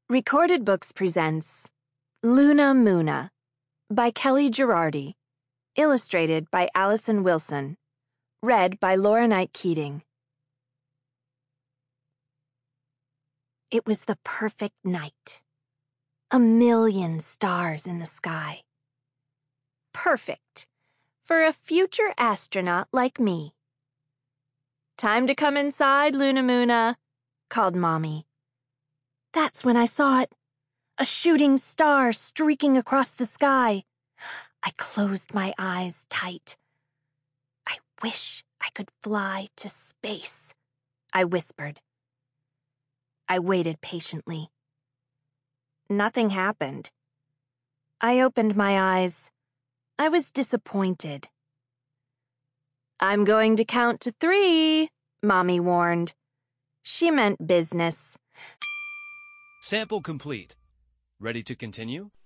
Recorded Books presents Luna Moona by Kelly Girardi, illustrated by Allison Wilson, read by Laura Knight Keating. It was the perfect night. 1,000,000 stars in the sky. Perfect for a future astronaut like me. "Time to come inside, Luna Moona," called Mommy. That's when I saw it, a shooting star streaking across the sky. I closed my eyes tight. "I wish I could fly to space," I whispered. I waited patiently. Nothing happened. I opened my eyes. I was disappointed. "I'm going to count to 3, Mommy warned. She meant business. Sample complete. Ready to continue?